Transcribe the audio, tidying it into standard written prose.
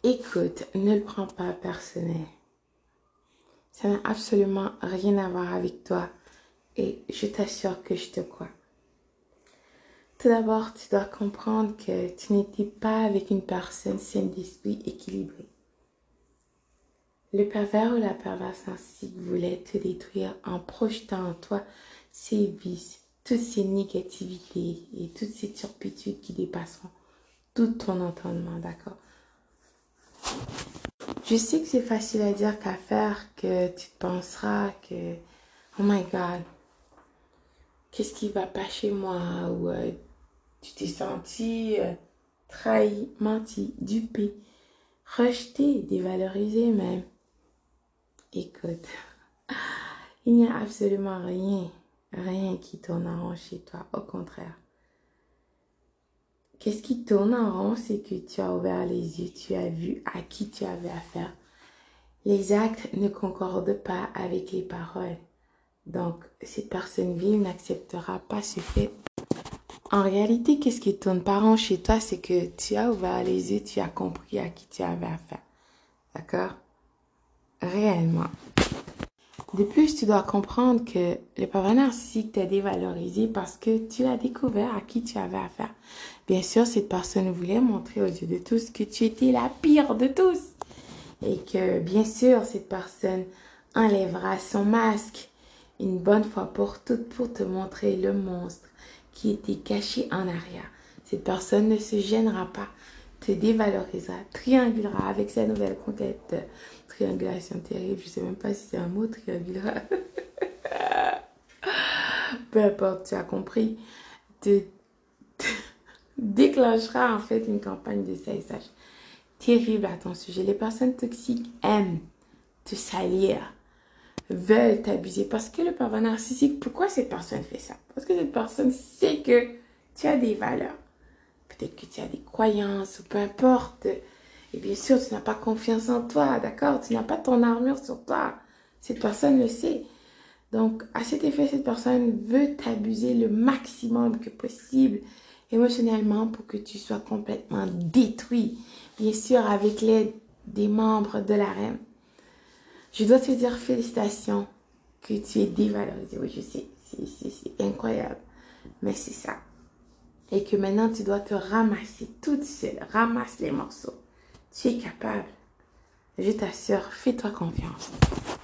Écoute, ne le prends pas personnel. Ça n'a absolument rien à voir avec toi et je t'assure que je te crois. Tout d'abord, tu dois comprendre que tu n'étais pas avec une personne saine d'esprit équilibrée. Le pervers ou la perverse narcissique voulait te détruire en projetant en toi ses vices, toutes ces négativités et toutes ces turpitudes qui dépasseront tout ton entendement, d'accord? Je sais que c'est facile à dire qu'à faire, que tu te penseras que, oh my God, qu'est-ce qui va pas chez moi? Ou tu t'es senti trahi, menti, dupé, rejeté, dévalorisé même. Écoute, il n'y a absolument rien qui tourne en rond chez toi, au contraire. Qu'est-ce qui tourne en rond, c'est que tu as ouvert les yeux, tu as vu à qui tu avais affaire. Les actes ne concordent pas avec les paroles. Donc, cette personne vile n'acceptera pas ce fait. En réalité, qu'est-ce qui tourne pas rond chez toi, c'est que tu as ouvert les yeux, tu as compris à qui tu avais affaire. D'accord? Réellement. De plus, tu dois comprendre que le pervers narcissique t'a dévalorisé parce que tu as découvert à qui tu avais affaire. Bien sûr, cette personne voulait montrer aux yeux de tous que tu étais la pire de tous. Et que, bien sûr, cette personne enlèvera son masque une bonne fois pour toutes pour te montrer le monstre qui était caché en arrière. Cette personne ne se gênera pas, te dévalorisera, triangulera avec sa nouvelle conquête. Triangulation terrible, je ne sais même pas si c'est un mot, triangulera. Peu importe, tu as compris. Te déclenchera en fait une campagne de salissage terrible à ton sujet. Les personnes toxiques aiment te salir, veulent t'abuser. Parce que le pervers narcissique, pourquoi cette personne fait ça? Parce que cette personne sait que tu as des valeurs. Peut-être que tu as des croyances ou peu importe. Et bien sûr, tu n'as pas confiance en toi, d'accord? Tu n'as pas ton armure sur toi. Cette personne le sait. Donc, à cet effet, cette personne veut t'abuser le maximum que possible émotionnellement pour que tu sois complètement détruit. Bien sûr, avec l'aide des membres de la reine. Je dois te dire félicitations que tu es dévalorisé. Oui, je sais, c'est incroyable. Mais c'est ça. Et que maintenant, tu dois te ramasser toute seule. Ramasse les morceaux. Tu es capable. Je t'assure, fais-toi confiance.